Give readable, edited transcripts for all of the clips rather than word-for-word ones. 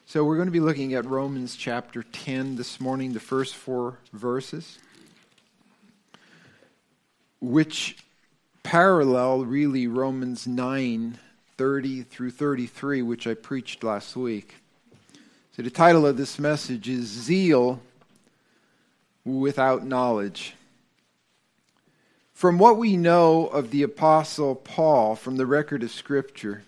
So we're going to be looking at Romans chapter 10 this morning, the first 4 verses, which parallel really Romans 9:30 through 33, which I preached last week. So the title of this message is Zeal Without Knowledge. From what we know of the Apostle Paul from the record of Scripture,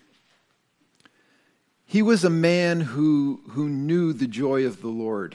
he was a man who knew the joy of the Lord.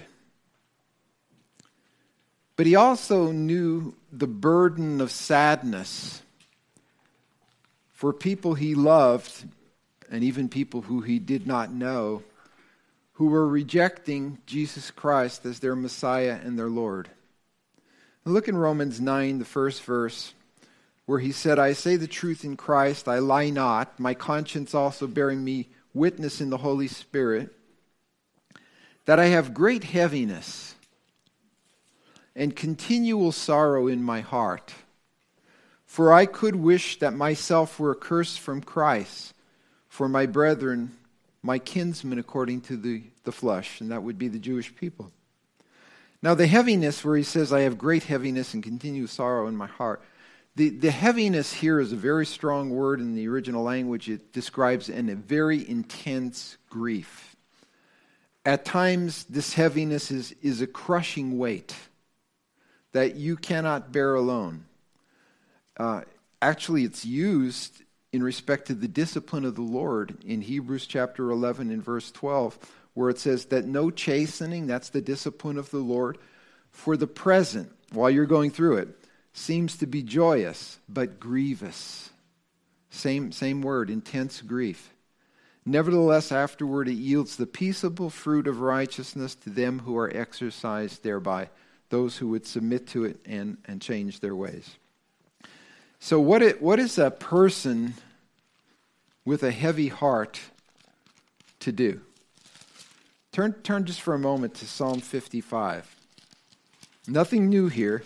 But he also knew the burden of sadness for people he loved, and even people who he did not know, who were rejecting Jesus Christ as their Messiah and their Lord. Look in Romans 9, the first verse, where he said, I say the truth in Christ, I lie not, my conscience also bearing me witness in the Holy Spirit, that I have great heaviness and continual sorrow in my heart. For I could wish that myself were accursed from Christ for my brethren, my kinsmen according to the flesh, and that would be the Jewish people. Now the heaviness where he says, I have great heaviness and continual sorrow in my heart, the heaviness here is a very strong word in the original language. It describes a very intense grief. At times, this heaviness is a crushing weight that you cannot bear alone. Actually, it's used in respect to the discipline of the Lord in Hebrews chapter 11 and verse 12, where it says that no chastening, that's the discipline of the Lord, for the present, while you're going through it, seems to be joyous, but grievous. Same word, intense grief. Nevertheless, afterward it yields the peaceable fruit of righteousness to them who are exercised thereby, those who would submit to it and change their ways. So what is a person with a heavy heart to do? Turn just for a moment to Psalm 55. Nothing new here.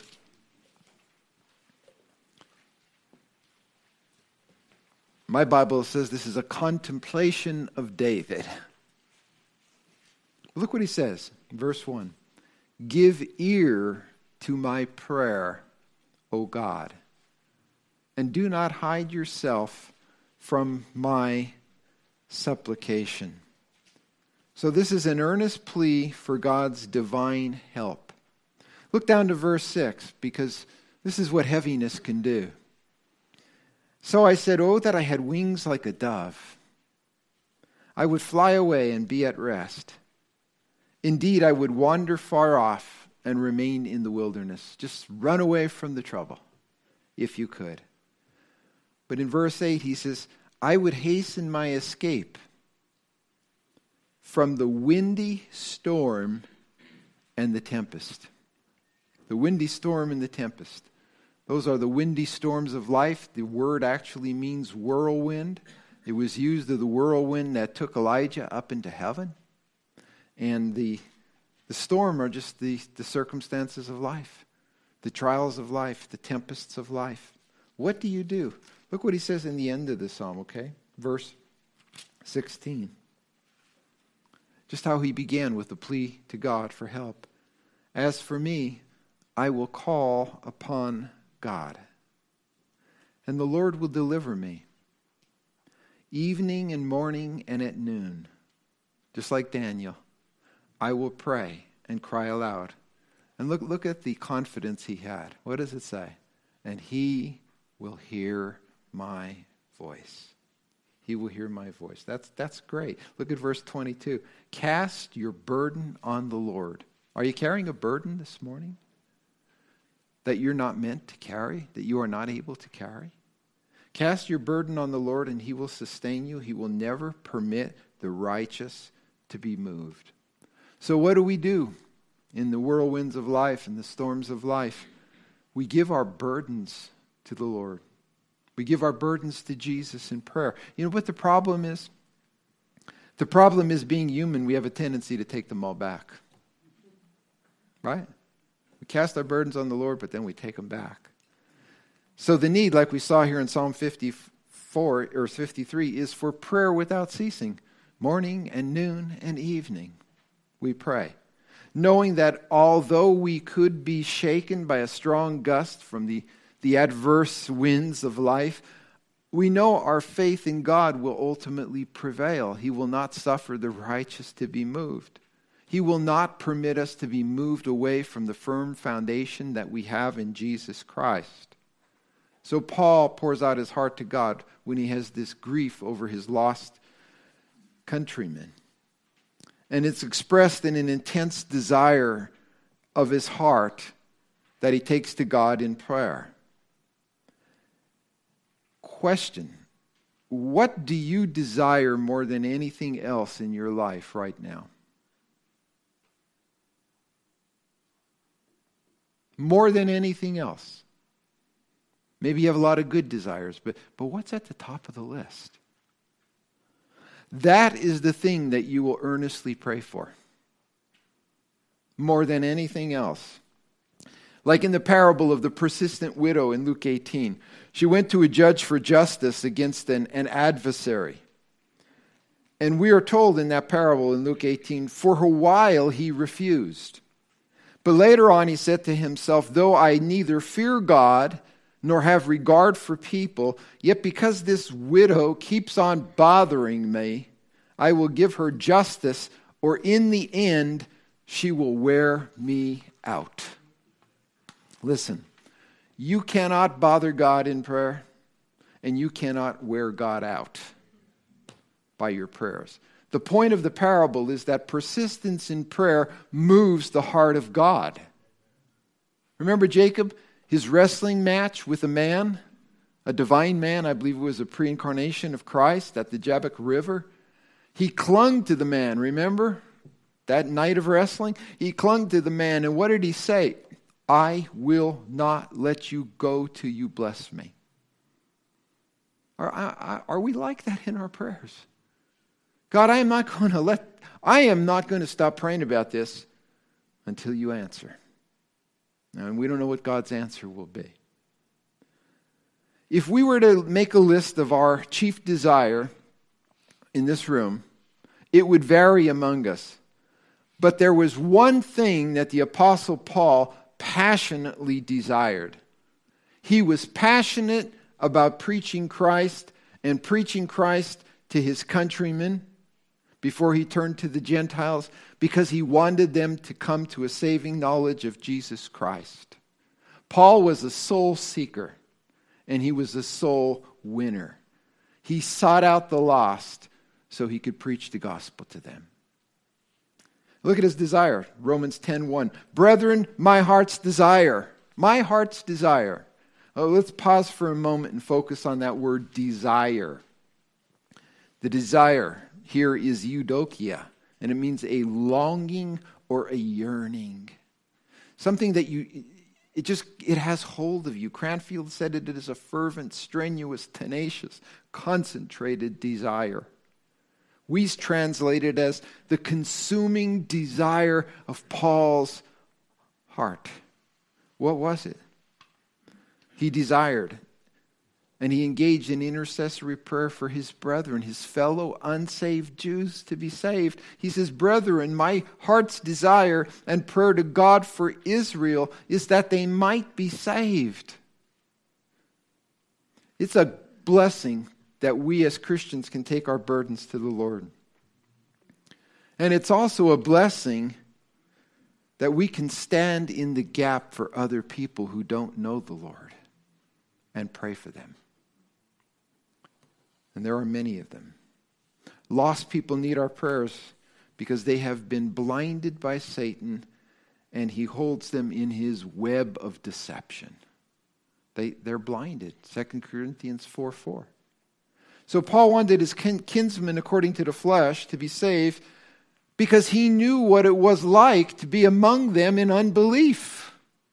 My Bible says this is a contemplation of David. Look what he says, verse 1. Give ear to my prayer, O God, and do not hide yourself from my supplication. So this is an earnest plea for God's divine help. Look down to verse 6, because this is what heaviness can do. So I said, oh, that I had wings like a dove. I would fly away and be at rest. Indeed, I would wander far off and remain in the wilderness. Just run away from the trouble, if you could. But in verse 8, he says, I would hasten my escape from the windy storm and the tempest. The windy storm and the tempest. Those are the windy storms of life. The word actually means whirlwind. It was used of the whirlwind that took Elijah up into heaven. And the storm are just the circumstances of life, the trials of life, the tempests of life. What do you do? Look what he says in the end of the psalm, okay? Verse 16. Just how he began with a plea to God for help. As for me, I will call upon God, and the Lord will deliver me. Evening and morning and at noon, just like Daniel, I will pray and cry aloud. And look at the confidence he had. What does it say? And he will hear my voice. He will hear my voice. That's great. Look at verse 22. Cast your burden on the Lord. Are you carrying a burden this morning that you're not meant to carry, that you are not able to carry? Cast your burden on the Lord and he will sustain you. He will never permit the righteous to be moved. So what do we do in the whirlwinds of life and the storms of life? We give our burdens to the Lord. We give our burdens to Jesus in prayer. You know what the problem is? The problem is being human, we have a tendency to take them all back. Right? We cast our burdens on the Lord, but then we take them back. So the need, like we saw here in Psalm 54 or 53, is for prayer without ceasing. Morning and noon and evening, we pray, knowing that although we could be shaken by a strong gust from the adverse winds of life, we know our faith in God will ultimately prevail. He will not suffer the righteous to be moved. He will not permit us to be moved away from the firm foundation that we have in Jesus Christ. So Paul pours out his heart to God when he has this grief over his lost countrymen. And it's expressed in an intense desire of his heart that he takes to God in prayer. Question: what do you desire more than anything else in your life right now? More than anything else. Maybe you have a lot of good desires, but what's at the top of the list? That is the thing that you will earnestly pray for. More than anything else. Like in the parable of the persistent widow in Luke 18. She went to a judge for justice against an adversary. And we are told in that parable in Luke 18, for a while he refused. But later on he said to himself, though I neither fear God nor have regard for people, yet because this widow keeps on bothering me, I will give her justice, or in the end, she will wear me out. Listen, you cannot bother God in prayer, and you cannot wear God out by your prayers. The point of the parable is that persistence in prayer moves the heart of God. Remember Jacob? His wrestling match with a man, a divine man, I believe it was a pre-incarnation of Christ at the Jabbok River. He clung to the man, remember? That night of wrestling? He clung to the man, and what did he say? I will not let you go till you bless me. Are we like that in our prayers? God, I am not going to stop praying about this until you answer. And we don't know what God's answer will be. If we were to make a list of our chief desire in this room, it would vary among us. But there was one thing that the Apostle Paul passionately desired. He was passionate about preaching Christ and preaching Christ to his countrymen before he turned to the Gentiles, because he wanted them to come to a saving knowledge of Jesus Christ. Paul was a soul seeker, and he was a soul winner. He sought out the lost so he could preach the gospel to them. Look at his desire, Romans 10:1. Brethren, my heart's desire. My heart's desire. Oh, let's pause for a moment and focus on that word desire. The desire here is eudokia, and it means a longing or a yearning. Something that it has hold of you. Cranfield said it is a fervent, strenuous, tenacious, concentrated desire. We translate it as the consuming desire of Paul's heart. What was it? He desired, and he engaged in intercessory prayer for his brethren, his fellow unsaved Jews, to be saved. He says, brethren, my heart's desire and prayer to God for Israel is that they might be saved. It's a blessing that we as Christians can take our burdens to the Lord. And it's also a blessing that we can stand in the gap for other people who don't know the Lord and pray for them. And there are many of them. Lost people need our prayers because they have been blinded by Satan, and he holds them in his web of deception. They're blinded. 2 Corinthians 4:4. So Paul wanted his kinsmen, according to the flesh, to be saved because he knew what it was like to be among them in unbelief.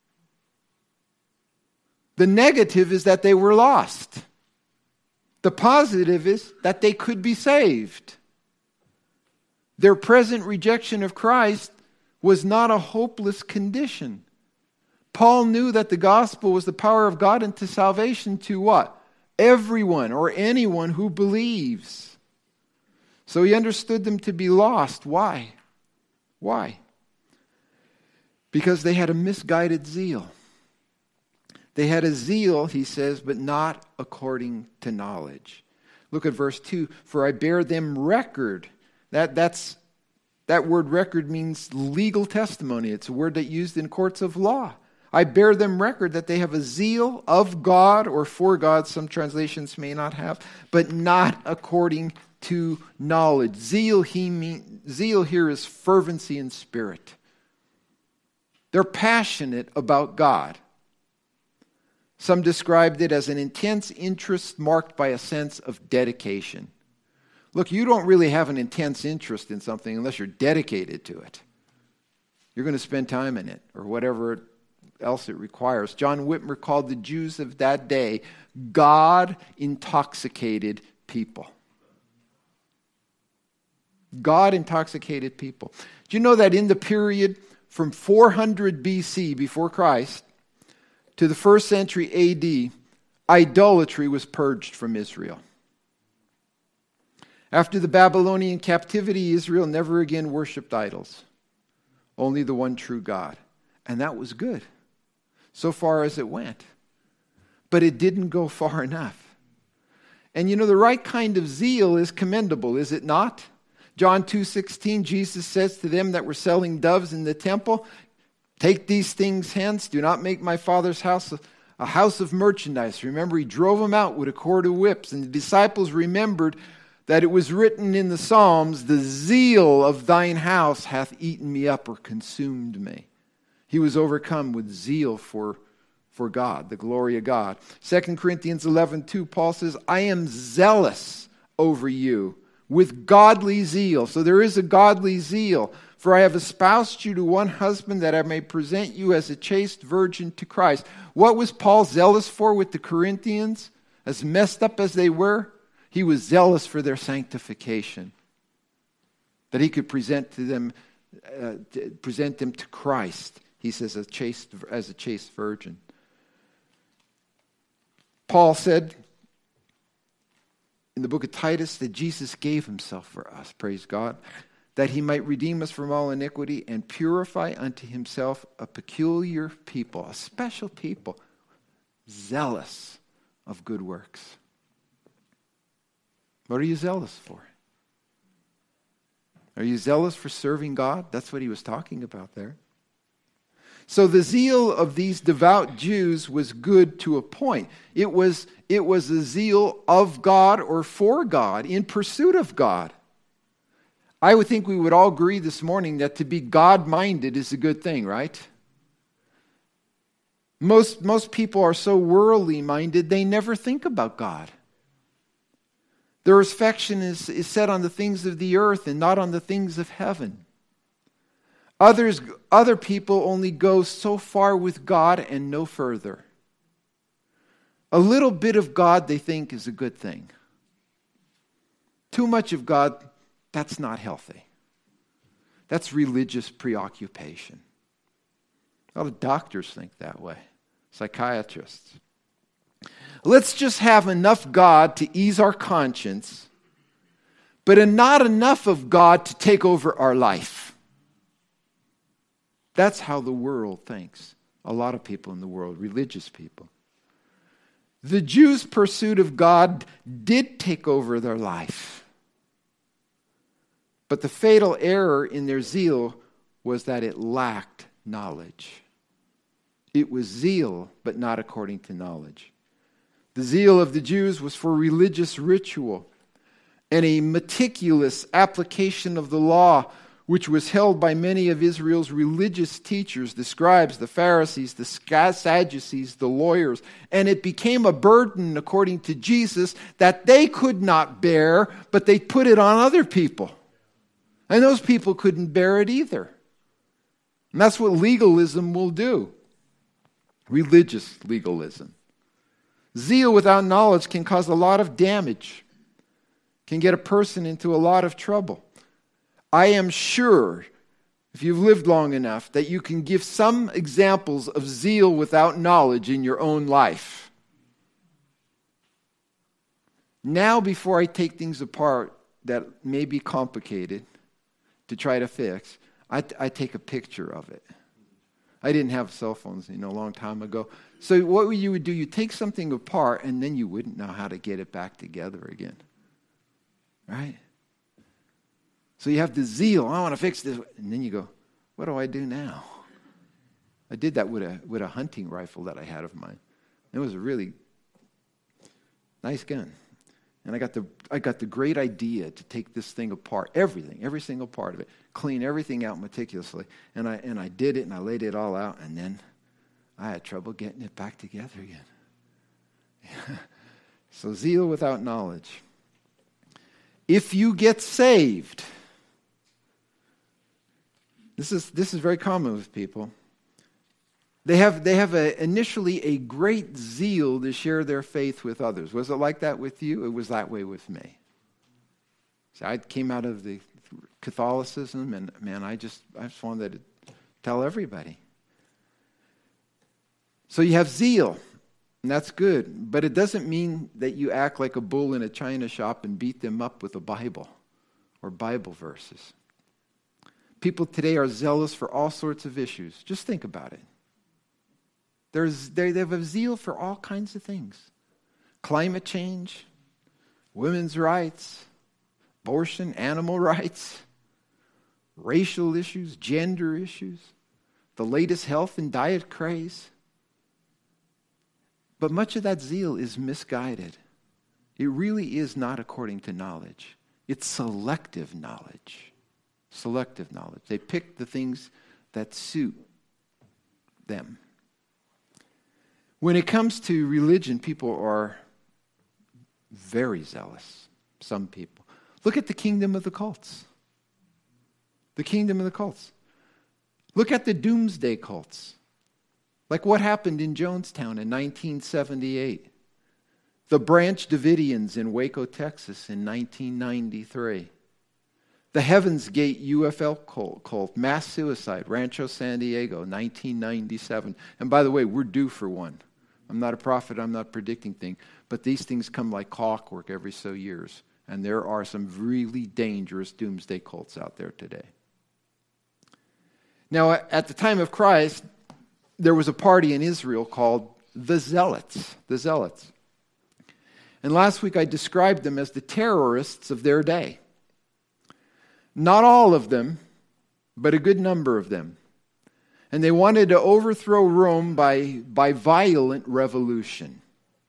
The negative is that they were lost. The positive is that they could be saved. Their present rejection of Christ was not a hopeless condition. Paul knew that the gospel was the power of God unto salvation to what? Everyone or anyone who believes. So he understood them to be lost. Why? Why? Because they had a misguided zeal. They had a zeal, he says, but not according to knowledge. Look at verse 2. For I bear them record. That word record means legal testimony. It's a word that's used in courts of law. I bear them record that they have a zeal of God or for God, some translations may not have, but not according to knowledge. Zeal here is fervency in spirit. They're passionate about God. Some described it as an intense interest marked by a sense of dedication. Look, you don't really have an intense interest in something unless you're dedicated to it. You're going to spend time in it or whatever else it requires. John Whitmer called the Jews of that day God-intoxicated people. God-intoxicated people. Do you know that in the period from 400 BC, before Christ, to the 1st century AD, idolatry was purged from Israel? After the Babylonian captivity, Israel never again worshipped idols. Only the one true God. And that was good, so far as it went. But it didn't go far enough. And you know, the right kind of zeal is commendable, is it not? John 2:16, Jesus says to them that were selling doves in the temple, take these things hence, do not make my Father's house a house of merchandise. Remember, he drove them out with a cord of whips, and the disciples remembered that it was written in the Psalms, the zeal of thine house hath eaten me up or consumed me. He was overcome with zeal for God, the glory of God. 2 Corinthians 11:2, Paul says, I am zealous over you with godly zeal. So there is a godly zeal. For I have espoused you to one husband that I may present you as a chaste virgin to Christ. What was Paul zealous for with the Corinthians? As messed up as they were, he was zealous for their sanctification. That he could present them to Christ. He says as a chaste virgin. Paul said in the book of Titus that Jesus gave himself for us, praise God, that he might redeem us from all iniquity and purify unto himself a peculiar people, a special people, zealous of good works. What are you zealous for? Are you zealous for serving God? That's what he was talking about there. So the zeal of these devout Jews was good to a point. It was a zeal of God or for God, in pursuit of God. I would think we would all agree this morning that to be God-minded is a good thing, right? Most people are so worldly minded, they never think about God. Their affection is set on the things of the earth and not on the things of heaven. Other people only go so far with God and no further. A little bit of God they think is a good thing. Too much of God, that's not healthy. That's religious preoccupation. A lot of doctors think that way. Psychiatrists. Let's just have enough God to ease our conscience, but not enough of God to take over our life. That's how the world thinks. A lot of people in the world, religious people. The Jews' pursuit of God did take over their life. But the fatal error in their zeal was that it lacked knowledge. It was zeal, but not according to knowledge. The zeal of the Jews was for religious ritual and a meticulous application of the law, which was held by many of Israel's religious teachers, the scribes, the Pharisees, the Sadducees, the lawyers. And it became a burden, according to Jesus, that they could not bear, but they put it on other people. And those people couldn't bear it either. And that's what legalism will do. Religious legalism. Zeal without knowledge can cause a lot of damage, can get a person into a lot of trouble. I am sure, if you've lived long enough, that you can give some examples of zeal without knowledge in your own life. Now, before I take things apart, that may be complicated to try to fix, I take a picture of it. I didn't have cell phones, a long time ago. So what you would do, you take something apart, and then you wouldn't know how to get it back together again. Right? So you have the zeal, I want to fix this. And then you go, what do I do now? I did that with a hunting rifle that I had of mine. It was a really nice gun. And I got the great idea to take this thing apart, every single part of it, clean everything out meticulously. And I did it, and I laid it all out, and then I had trouble getting it back together again. So zeal without knowledge. If you get saved, this is very common with people. They have initially a great zeal to share their faith with others. Was it like that with you? It was that way with me. So I came out of the Catholicism, and man, I just wanted to tell everybody. So you have zeal, and that's good, but it doesn't mean that you act like a bull in a china shop and beat them up with a Bible or Bible verses. People today are zealous for all sorts of issues. Just think about it. They have a zeal for all kinds of things. Climate change, women's rights, abortion, animal rights, racial issues, gender issues, the latest health and diet craze. But much of that zeal is misguided. It really is not according to knowledge. It's selective knowledge. Selective knowledge. They pick the things that suit them. When it comes to religion, people are very zealous. Some people. Look at the kingdom of the cults. The kingdom of the cults. Look at the doomsday cults. Like what happened in Jonestown in 1978. The Branch Davidians in Waco, Texas in 1993. The Heaven's Gate UFL cult, mass suicide, Rancho San Diego, 1997. And by the way, we're due for one. I'm not a prophet, I'm not predicting things, but these things come like clockwork every so years. And there are some really dangerous doomsday cults out there today. Now, at the time of Christ, there was a party in Israel called the Zealots. The Zealots. And last week I described them as the terrorists of their day. Not all of them, but a good number of them. And they wanted to overthrow Rome by violent revolution.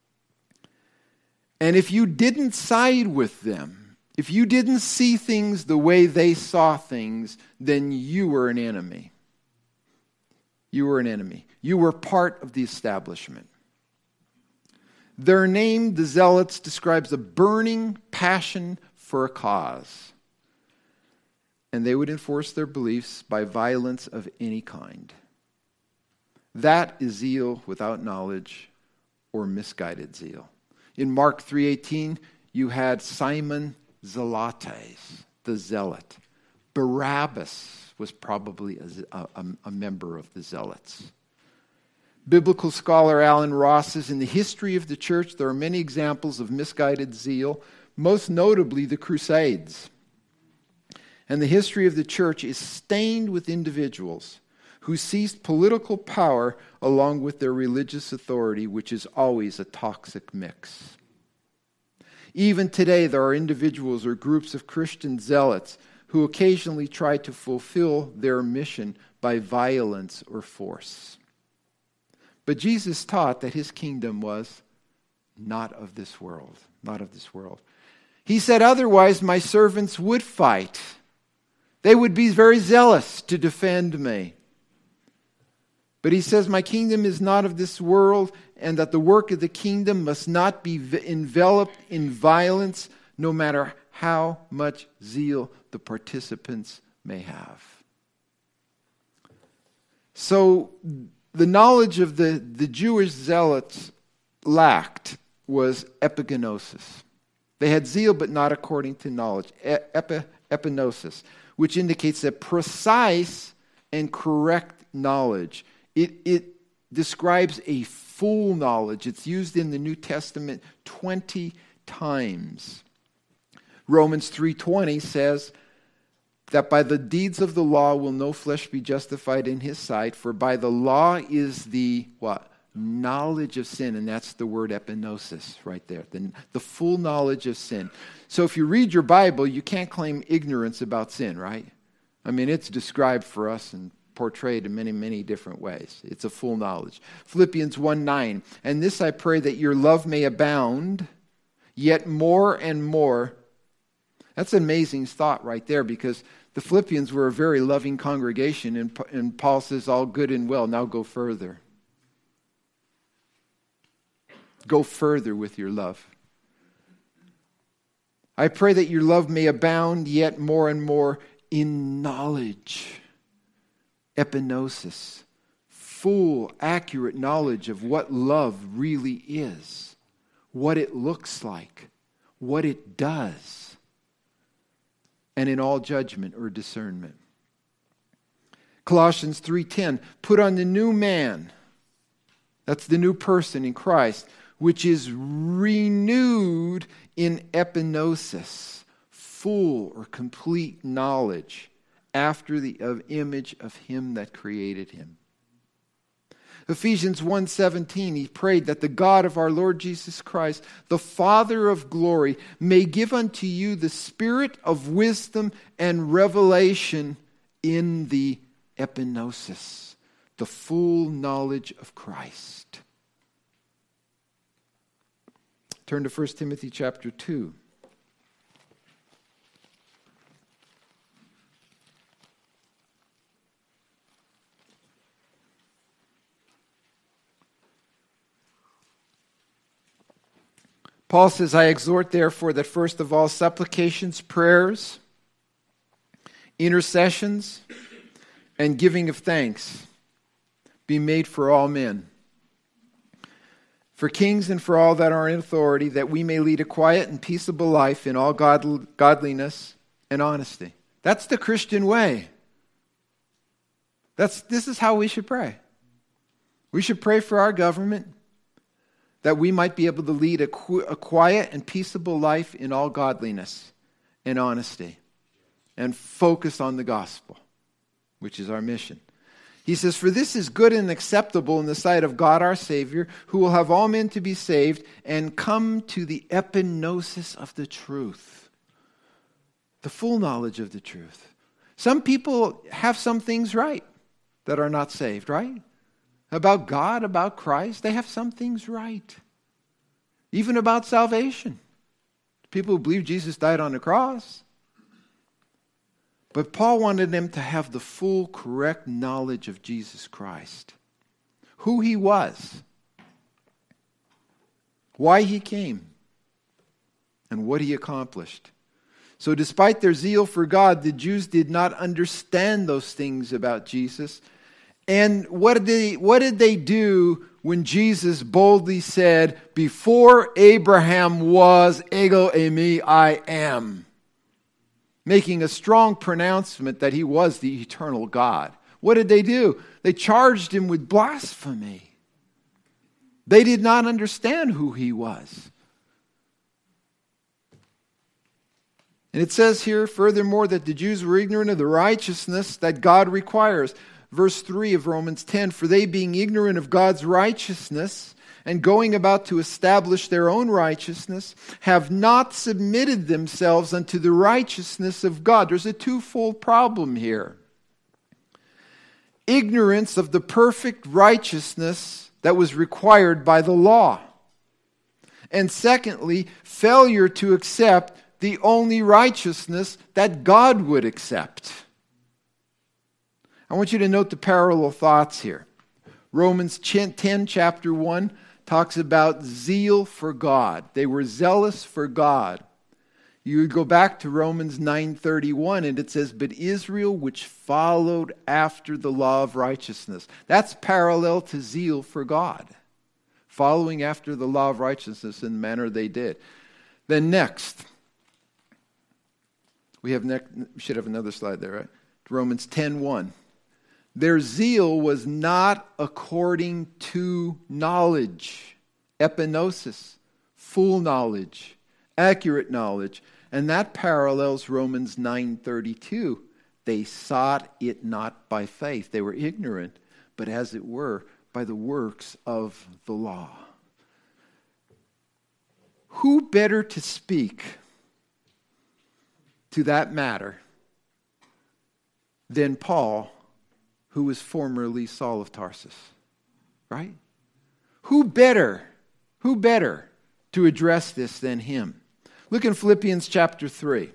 And if you didn't side with them, if you didn't see things the way they saw things, then you were an enemy. You were an enemy. You were part of the establishment. Their name, the Zealots, describes a burning passion for a cause. And they would enforce their beliefs by violence of any kind. That is zeal without knowledge or misguided zeal. In Mark 3:18, you had Simon Zelotes, the zealot. Barabbas was probably a member of the Zealots. Biblical scholar Alan Ross says, in the history of the church, there are many examples of misguided zeal, most notably the Crusades. And the history of the church is stained with individuals who seized political power along with their religious authority, which is always a toxic mix. Even today, there are individuals or groups of Christian zealots who occasionally try to fulfill their mission by violence or force. But Jesus taught that his kingdom was not of this world. Not of this world. He said, otherwise my servants would fight. They would be very zealous to defend me. But he says, my kingdom is not of this world, and that the work of the kingdom must not be enveloped in violence, no matter how much zeal the participants may have. So the knowledge of the Jewish zealots lacked was epigenosis. They had zeal, but not according to knowledge. Epignosis, which indicates that precise and correct knowledge. It describes a full knowledge. It's used in the New Testament 20 times. Romans 3:20 says that by the deeds of the law will no flesh be justified in his sight, for by the law is the what? Knowledge of sin, and that's the word epinosis right there, the full knowledge of sin. So if you read your Bible, you can't claim ignorance about sin, right? I mean, it's described for us and portrayed in many, many different ways. It's a full knowledge. Philippians 1:9, and this I pray that your love may abound, yet more and more. That's an amazing thought right there, because the Philippians were a very loving congregation, and Paul says, all good and well, now go further. Go further with your love. I pray that your love may abound yet more and more in knowledge. Epinosis. Full, accurate knowledge of what love really is. What it looks like. What it does. And in all judgment or discernment. Colossians 3:10. Put on the new man. That's the new person in Christ, which is renewed in epinosis, full or complete knowledge, after the image of him that created him. Ephesians 1:17, he prayed that the God of our Lord Jesus Christ, the Father of glory, may give unto you the spirit of wisdom and revelation in the epinosis, the full knowledge of Christ. Turn to 1 Timothy chapter 2. Paul says, I exhort therefore that first of all supplications, prayers, intercessions, and giving of thanks be made for all men, for kings and for all that are in authority, that we may lead a quiet and peaceable life in all godliness and honesty. That's the Christian way. This is how we should pray. We should pray for our government, that we might be able to lead a quiet and peaceable life in all godliness and honesty, and focus on the gospel, which is our mission. He says, for this is good and acceptable in the sight of God our Savior, who will have all men to be saved and come to the epinosis of the truth. The full knowledge of the truth. Some people have some things right that are not saved, right? About God, about Christ, they have some things right. Even about salvation. People who believe Jesus died on the cross. But Paul wanted them to have the full, correct knowledge of Jesus Christ. Who he was. Why he came. And what he accomplished. So despite their zeal for God, the Jews did not understand those things about Jesus. And what did they do when Jesus boldly said, before Abraham was, ego eimi, I am? Making a strong pronouncement that he was the eternal God. What did they do? They charged him with blasphemy. They did not understand who he was. And it says here, furthermore, that the Jews were ignorant of the righteousness that God requires. Verse 3 of Romans 10, for they being ignorant of God's righteousness and going about to establish their own righteousness, have not submitted themselves unto the righteousness of God. There's a twofold problem here. Ignorance of the perfect righteousness that was required by the law. And secondly, failure to accept the only righteousness that God would accept. I want you to note the parallel thoughts here. Romans 10, chapter 1, talks about zeal for God. They were zealous for God. You would go back to Romans 9:31 and it says, but Israel which followed after the law of righteousness. That's parallel to zeal for God. Following after the law of righteousness in the manner they did. Then next, we should have another slide there, right? Romans 10:1. Their zeal was not according to knowledge, epinosis, full knowledge, accurate knowledge, And that parallels Romans 9:32. They sought it not by faith. They were ignorant, but as it were, by the works of the law. Who better to speak to that matter than Paul, who was formerly Saul of Tarsus? Right? Who better to address this than him? Look in Philippians chapter 3.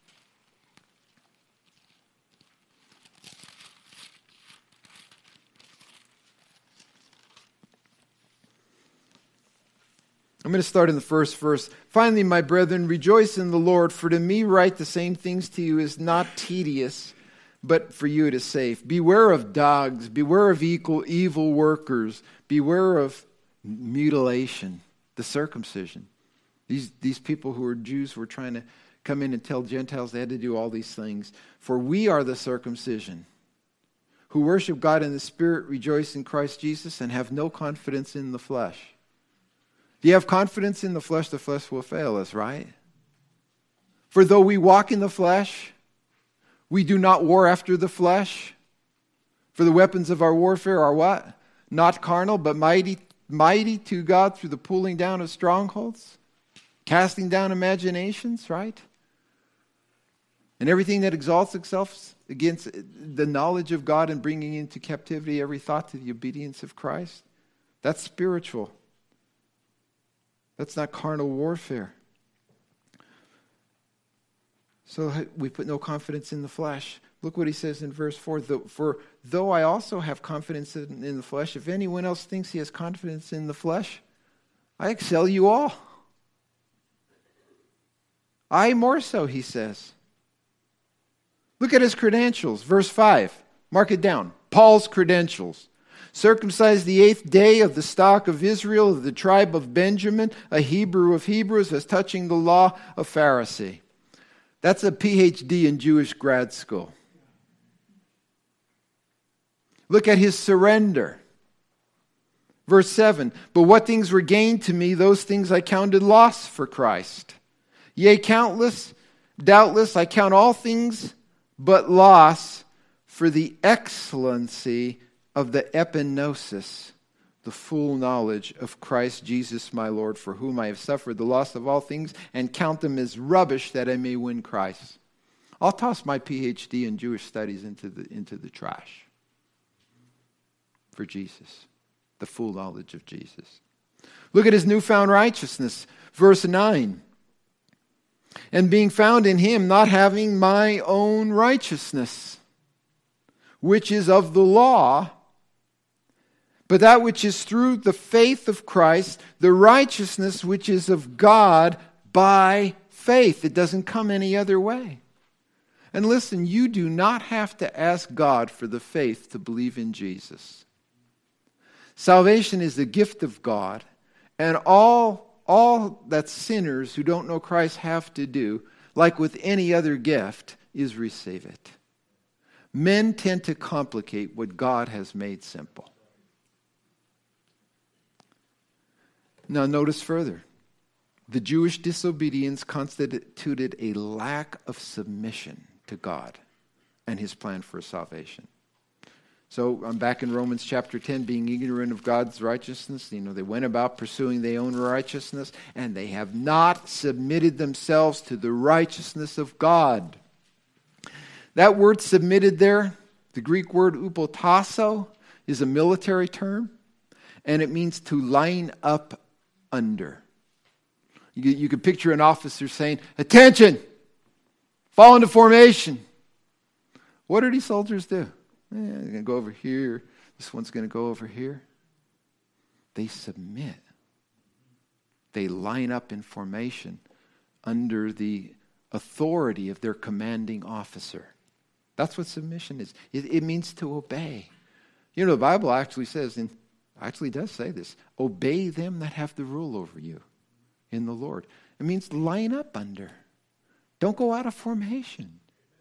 I'm going to start in the first verse. Finally, my brethren, rejoice in the Lord, for to me write the same things to you is not tedious, but for you it is safe. Beware of dogs, beware of evil workers, beware of mutilation, the circumcision. These people who are Jews were trying to come in and tell Gentiles they had to do all these things. For we are the circumcision, who worship God in the Spirit, rejoice in Christ Jesus, and have no confidence in the flesh. Do you have confidence in the flesh will fail us, right? For though we walk in the flesh, we do not war after the flesh. For the weapons of our warfare are what? Not carnal, but mighty to God through the pulling down of strongholds, casting down imaginations, right? And everything that exalts itself against the knowledge of God and bringing into captivity every thought to the obedience of Christ. That's spiritual. That's not carnal warfare. So we put no confidence in the flesh. Look what he says in verse 4. For though I also have confidence in the flesh, if anyone else thinks he has confidence in the flesh, I excel you all. I more so, he says. Look at his credentials. Verse 5. Mark it down. Paul's credentials. Circumcised the 8th day of the stock of Israel, of the tribe of Benjamin, a Hebrew of Hebrews, as touching the law, a Pharisee. That's a PhD in Jewish grad school. Look at his surrender. Verse 7. But what things were gained to me, those things I counted loss for Christ. Yea, doubtless I count all things but loss for the excellency of the epignosis, the full knowledge of Christ Jesus my Lord, for whom I have suffered the loss of all things, and count them as rubbish that I may win Christ. I'll toss my PhD in Jewish studies into the trash for Jesus, the full knowledge of Jesus. Look at his newfound righteousness, verse 9. And being found in him, not having my own righteousness, which is of the law, but that which is through the faith of Christ, the righteousness which is of God by faith. It doesn't come any other way. And listen, you do not have to ask God for the faith to believe in Jesus. Salvation is the gift of God, and all that sinners who don't know Christ have to do, like with any other gift, is receive it. Men tend to complicate what God has made simple. Now notice further. The Jewish disobedience constituted a lack of submission to God and his plan for salvation. So I'm back in Romans chapter 10, being ignorant of God's righteousness. They went about pursuing their own righteousness, and they have not submitted themselves to the righteousness of God. That word submitted there, the Greek word upotasso, is a military term, and it means to line up under. You can picture an officer saying, "Attention! Fall into formation." What do these soldiers do? They're going to go over here. This one's going to go over here. They submit. They line up in formation under the authority of their commanding officer. That's what submission is. It means to obey. The Bible actually says, and actually does say this, obey them that have the rule over you in the Lord. It means line up under. Don't go out of formation.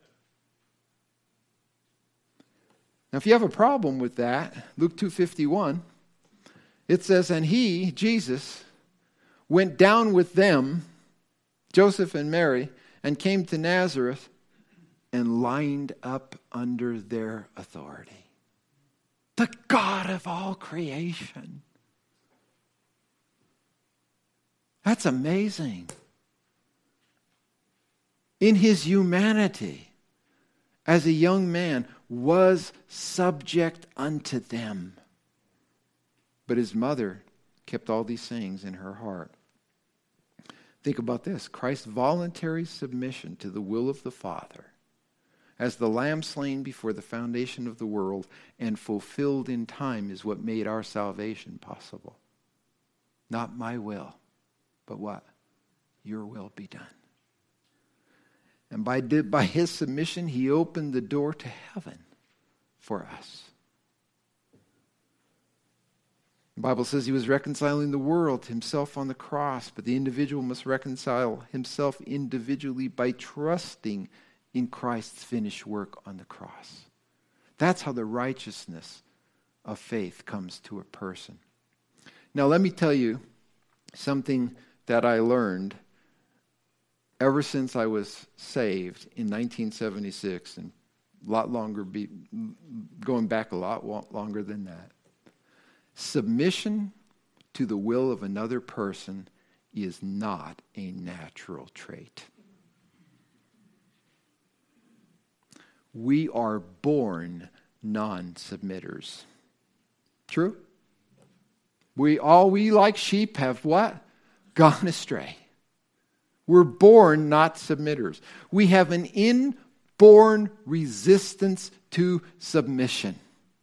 Now, if you have a problem with that, Luke 2:51, it says, and he, Jesus, went down with them, Joseph and Mary, and came to Nazareth and lined up under their authority. The God of all creation. That's amazing. In his humanity, as a young man, was subject unto them. But his mother kept all these things in her heart. Think about this. Christ's voluntary submission to the will of the Father, as the lamb slain before the foundation of the world and fulfilled in time, is what made our salvation possible. Not my will, but what? Your will be done. And by his submission, he opened the door to heaven for us. The Bible says he was reconciling the world to himself on the cross, but the individual must reconcile himself individually by trusting in Christ's finished work on the cross. That's how the righteousness of faith comes to a person. Now let me tell you something that I learned ever since I was saved in 1976, and a lot longer, going back a lot longer than that. Submission to the will of another person is not a natural trait. We are born non-submitters. True? We like sheep have what? Gone astray. We're born not submitters. We have an inborn resistance to submission.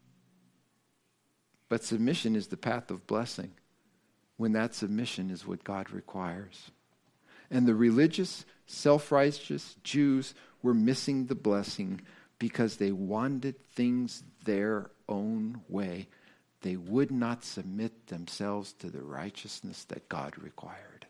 But submission is the path of blessing when that submission is what God requires. And the religious, self-righteous Jews were missing the blessing because they wanted things their own way. They would not submit themselves to the righteousness that God required.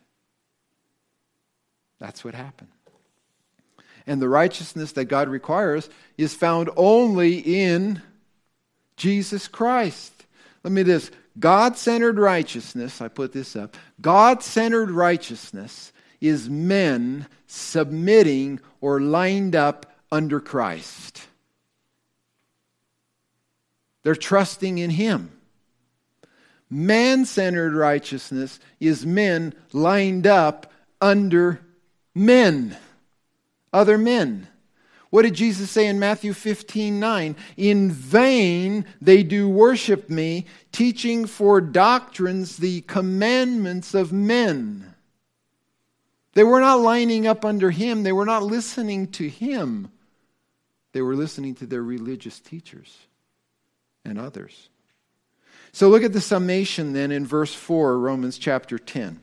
That's what happened. And the righteousness that God requires is found only in Jesus Christ. Let me this. God-centered righteousness, I put this up. God-centered righteousness is men submitting or lined up under Christ. They're trusting in Him. Man-centered righteousness is men lined up under men, other men. What did Jesus say in Matthew 15:9? In vain they do worship me, teaching for doctrines the commandments of men. They were not lining up under Him. They were not listening to Him. They were listening to their religious teachers and others. So look at the summation then in verse 4, Romans chapter 10.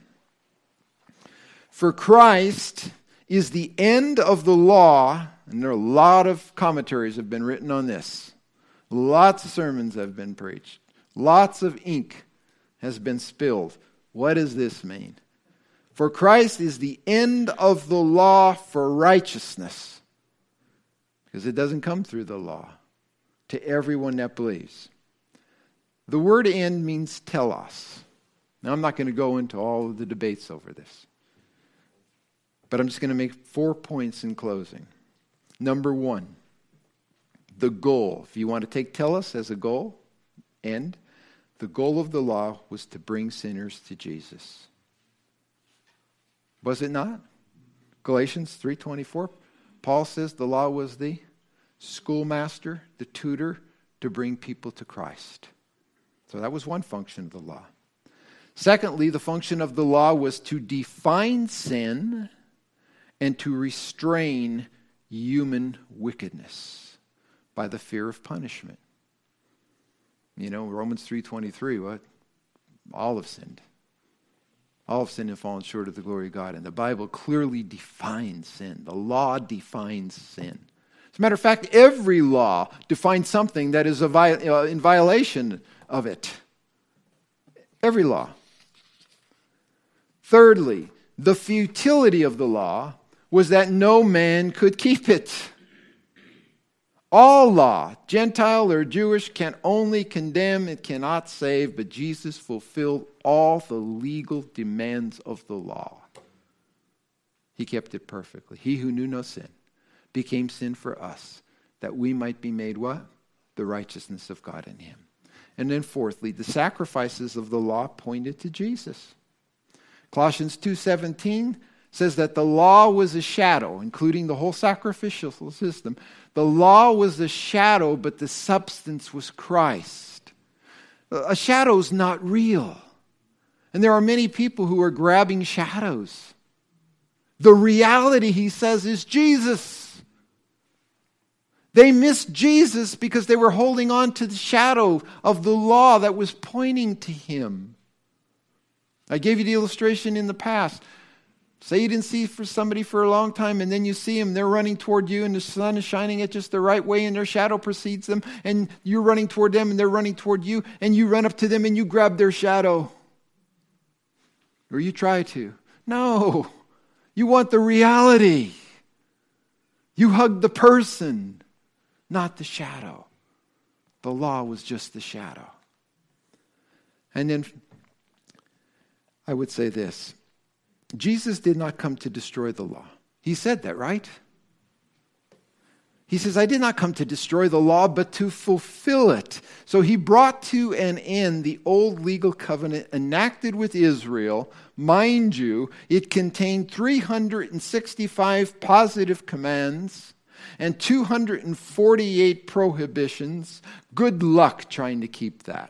For Christ is the end of the law, and there are a lot of commentaries have been written on this. Lots of sermons have been preached. Lots of ink has been spilled. What does this mean? For Christ is the end of the law for righteousness. Because it doesn't come through the law to everyone that believes. The word end means telos. Now I'm not going to go into all of the debates over this. But I'm just going to make 4 points in closing. Number 1, the goal. If you want to take telos as a goal, end, the goal of the law was to bring sinners to Jesus. Was it not? Galatians 3:24, Paul says the law was the schoolmaster, the tutor, to bring people to Christ. So that was one function of the law. Secondly, the function of the law was to define sin and to restrain human wickedness by the fear of punishment. You know, Romans 3:23, what? All have sinned. All have sinned and fallen short of the glory of God. And the Bible clearly defines sin. The law defines sin. As a matter of fact, every law defines something that is in violation of it. Every law. Thirdly, the futility of the law was that no man could keep it. All law, Gentile or Jewish, can only condemn, it cannot save, but Jesus fulfilled all the legal demands of the law. He kept it perfectly. He who knew no sin became sin for us, that we might be made what? The righteousness of God in him. And then fourthly, the sacrifices of the law pointed to Jesus. Colossians 2:17 says that the law was a shadow, including the whole sacrificial system. The law was a shadow, but the substance was Christ. A shadow is not real. And there are many people who are grabbing shadows. The reality, he says, is Jesus. They missed Jesus because they were holding on to the shadow of the law that was pointing to him. I gave you the illustration in the past. Say you didn't see somebody for a long time, and then you see them, they're running toward you, and the sun is shining at just the right way, and their shadow precedes them, and you're running toward them, and they're running toward you, and you run up to them, and you grab their shadow. Or you try to. No. You want the reality. You hug the person, not the shadow. The law was just the shadow. And then I would say this. Jesus did not come to destroy the law. He said that, right? He says, I did not come to destroy the law, but to fulfill it. So he brought to an end the old legal covenant enacted with Israel. Mind you, it contained 365 positive commands and 248 prohibitions. Good luck trying to keep that.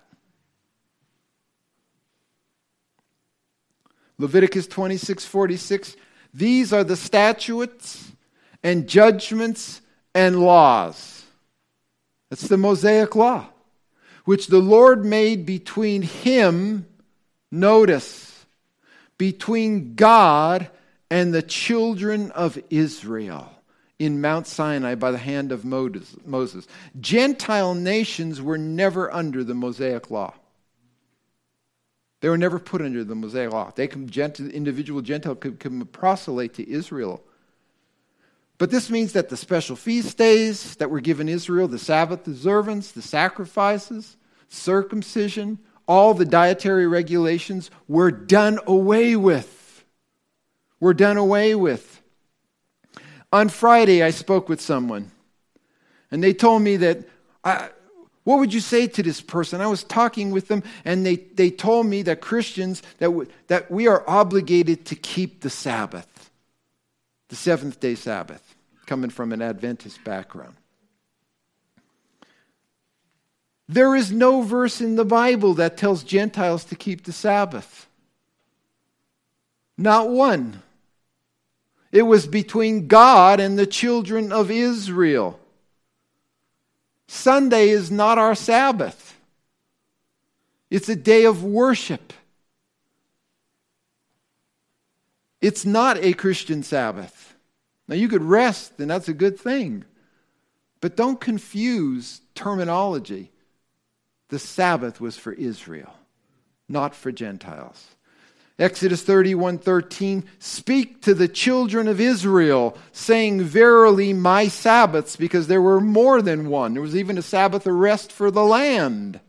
Leviticus 26:46, these are the statutes and judgments and laws. That's the Mosaic law, which the Lord made between him, notice, between God and the children of Israel in Mount Sinai by the hand of Moses. Gentile nations were never under the Mosaic law. They were never put under the Mosaic law. Individual Gentile could proselyte to Israel. But this means that the special feast days that were given Israel, the Sabbath observance, the sacrifices, circumcision, all the dietary regulations were done away with. Were done away with. On Friday, I spoke with someone, and they told me that, what would you say to this person? I was talking with them, and they told me that Christians, that we are obligated to keep the Sabbath, the seventh-day Sabbath, coming from an Adventist background. There is no verse in the Bible that tells Gentiles to keep the Sabbath. Not one. It was between God and the children of Israel. Sunday is not our Sabbath. It's a day of worship. It's not a Christian Sabbath. Now you could rest, and that's a good thing. But don't confuse terminology. The Sabbath was for Israel, not for Gentiles. Exodus 31:13, speak to the children of Israel, saying, verily my Sabbaths, because there were more than one. There was even a Sabbath of rest for the land.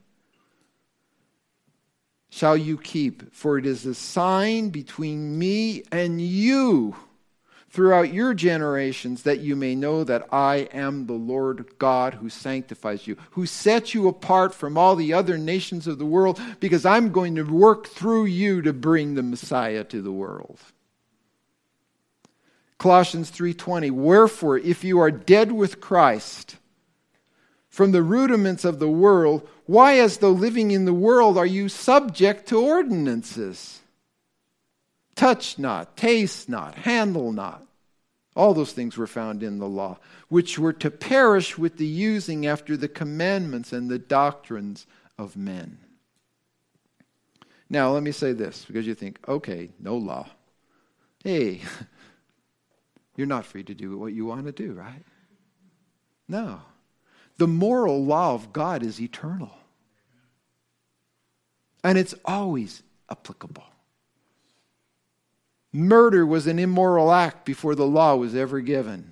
Shall you keep, for it is a sign between me and you throughout your generations, that you may know that I am the Lord God who sanctifies you, who sets you apart from all the other nations of the world, because I'm going to work through you to bring the Messiah to the world. Colossians 3:20, wherefore, if you are dead with Christ from the rudiments of the world, why, as though living in the world, are you subject to ordinances? Touch not, taste not, handle not. All those things were found in the law, which were to perish with the using after the commandments and the doctrines of men. Now, let me say this, because you think, okay, no law. Hey, you're not free to do what you want to do, right? No. The moral law of God is eternal. And it's always applicable. Murder was an immoral act before the law was ever given.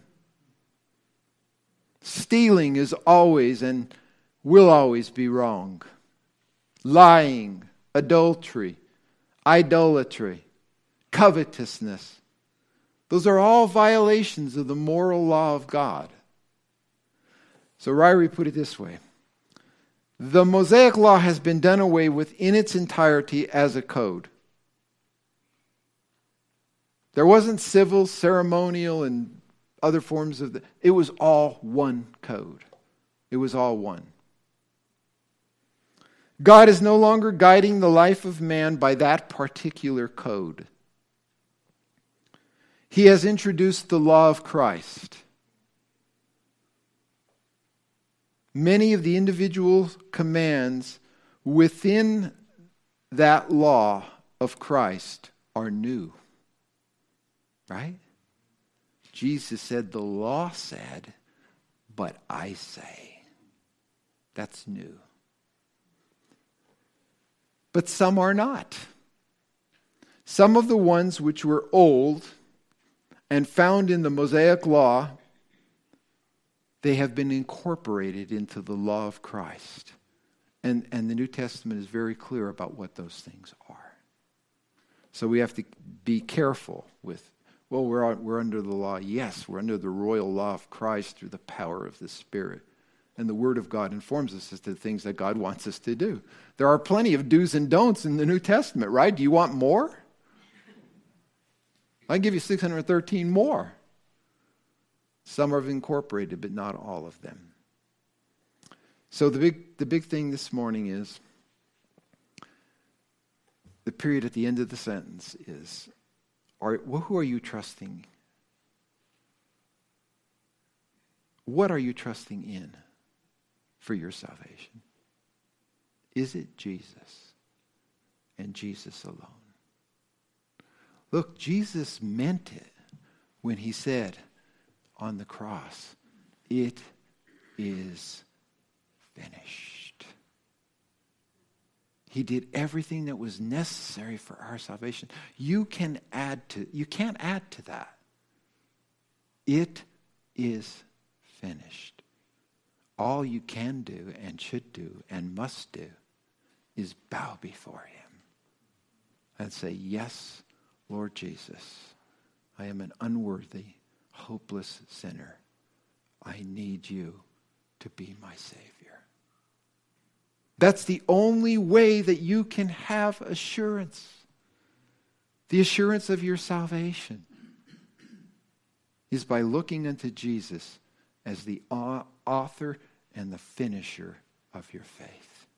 Stealing is always and will always be wrong. Lying, adultery, idolatry, covetousness, Those are all violations of the moral law of God. So Ryrie put it this way. The Mosaic law has been done away with in its entirety as a code. There wasn't civil, ceremonial, and other forms of it was all one code. It was all one. God is no longer guiding the life of man by that particular code. He has introduced the law of Christ. Many of the individual commands within that law of Christ are new. Right? Jesus said, the law said, but I say. That's new. But some are not. Some of the ones which were old and found in the Mosaic law, they have been incorporated into the law of Christ. And the New Testament is very clear about what those things are. So we have to be careful with, well, we're under the law. Yes, we're under the royal law of Christ through the power of the Spirit. And the Word of God informs us as to the things that God wants us to do. There are plenty of do's and don'ts in the New Testament, right? Do you want more? I give you 613 more. Some are incorporated, but not all of them. So the big thing this morning is, the period at the end of the sentence is, who are you trusting? What are you trusting in for your salvation? Is it Jesus and Jesus alone? Look, Jesus meant it when he said on the cross, it is finished. He did everything that was necessary for our salvation. You can't add to that. It is finished. All you can do and should do and must do is bow before him and say, yes, Lord Jesus, I am an unworthy, hopeless sinner. I need you to be my Savior. That's the only way that you can have assurance. The assurance of your salvation is by looking unto Jesus as the author and the finisher of your faith.